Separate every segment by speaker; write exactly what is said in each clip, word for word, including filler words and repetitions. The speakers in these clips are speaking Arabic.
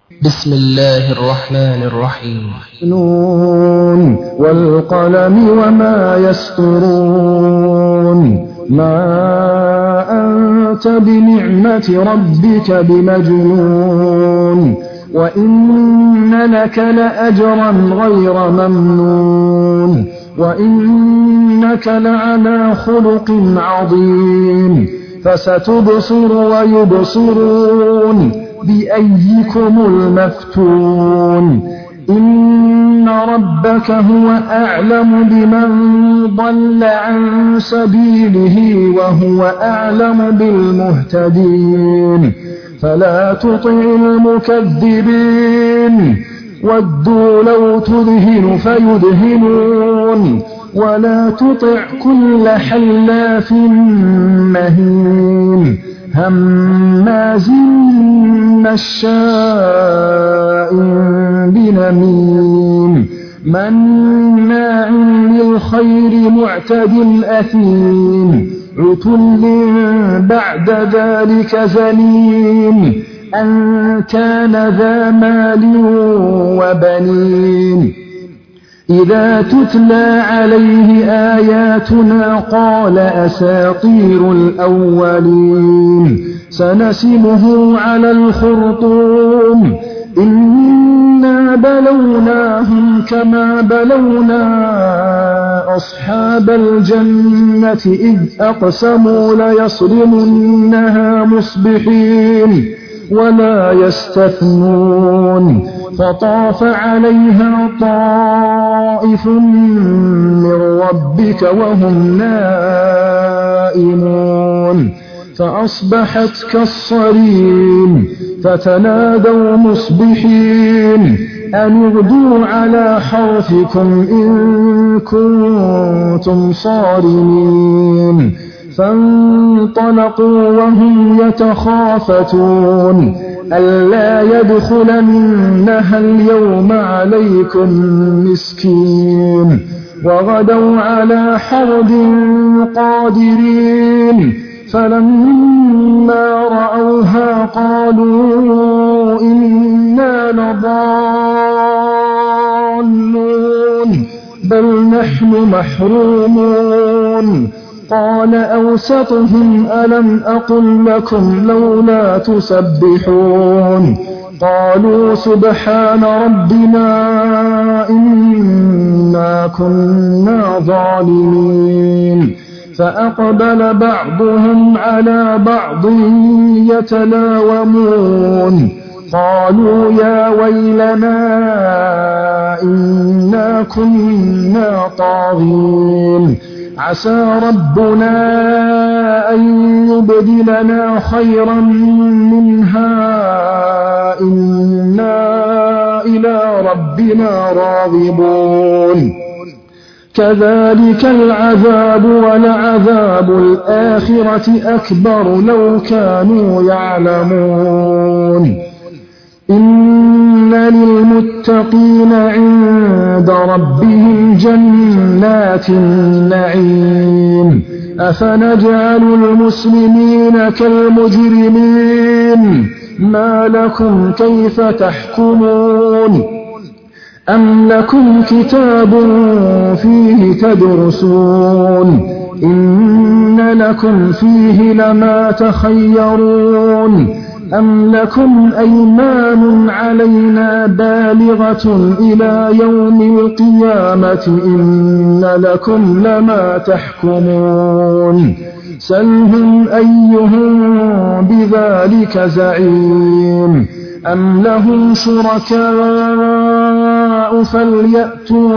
Speaker 1: بسم الله الرحمن الرحيم.
Speaker 2: نون والقلم وما يسطرون ما أنت بنعمة ربك بمجنون وإن لك لأجرا غير ممنون وإنك لعلى خلق عظيم فستبصر ويبصرون بأيكم المفتون إن ربك هو أعلم بمن ضل عن سبيله وهو أعلم بالمهتدين فلا تطع المكذبين ودوا لو تدهن فيدهنون ولا تطع كل حلاف مهين هماز مشاء بنميم مناع للخير معتد أثيم عتل بعد ذلك زنيم أن كان ذا مال وبنين إذا تتلى عليه آياتنا قال أساطير الأولين سنسمه على الخرطوم إنا بلوناهم كما بلونا أصحاب الجنة إذ أقسموا ليصرمنها مصبحين ولا يستثنون فطاف عليها طائف من ربك وهم نائمون فأصبحت كالصريم فتنادوا مصبحين أن اغدوا على حرثكم إن كنتم صارمين فانطلقوا وهم يتخافتون ألا يدخلنها اليوم عليكم مسكين وغدوا على حرد قادرين فلما رأوها قالوا إنا لضالون بل نحن محرومون قال أوسطهم ألم أقل لكم لولا تسبحون قالوا سبحان ربنا إنا كنا ظالمين فأقبل بعضهم على بعض يتلاومون قالوا يا ويلنا إنا كنا طاغين عسى ربنا أن يبدلنا خيرا منها إنا إلى ربنا راغبون كذلك العذاب ولعذاب الآخرة أكبر لو كانوا يعلمون إن للمتقين عند ربهم جنات النعيم أفنجعل المسلمين كالمجرمين ما لكم كيف تحكمون أم لكم كتاب فيه تدرسون إن لكم فيه لما تخيرون أم لكم أيمان علينا بالغة إلى يوم القيامة إن لكم لما تحكمون سلهم أيهم بذلك زعيم أم لهم شركاء فليأتوا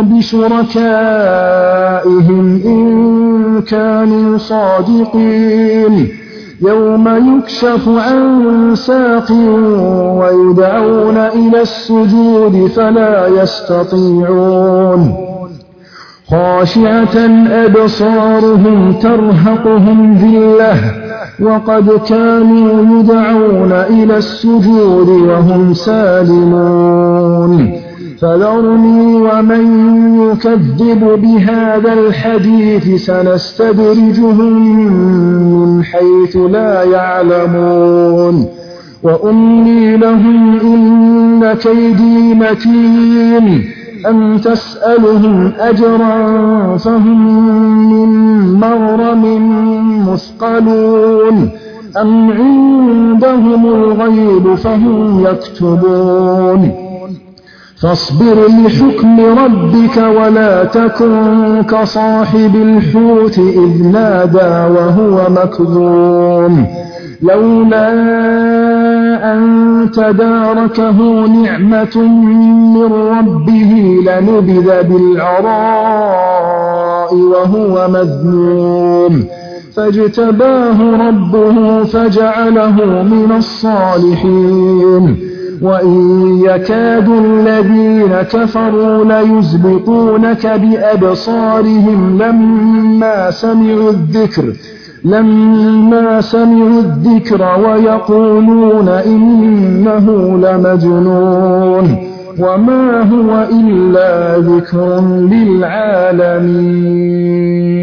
Speaker 2: بشركائهم إن كانوا صادقين يوم يكشف عن ساق ويدعون إلى السجود فلا يستطيعون خاشعة أبصارهم ترهقهم ذلة وقد كانوا يدعون إلى السجود وهم سالمون فذرني ومن يكذب بهذا الحديث سنستدرجهم من حيث لا يعلمون وأملي لهم إن إن كيدي متين أم تسألهم أجرا فهم من مغرم مثقلون أم عندهم الغيب فهم يكتبون فاصبر لحكم ربك ولا تكن كصاحب الحوت إذ نادى وهو مكظوم لولا أن تداركه نعمة من ربه لنبذ بالعراء وهو مذموم فاجتباه ربه فجعله من الصالحين وإن يكاد الذين كفروا ليزلقونك بأبصارهم لما سمعوا الذكر لما سمعوا الذكر ويقولون إنه لمجنون وما هو إلا ذكر للعالمين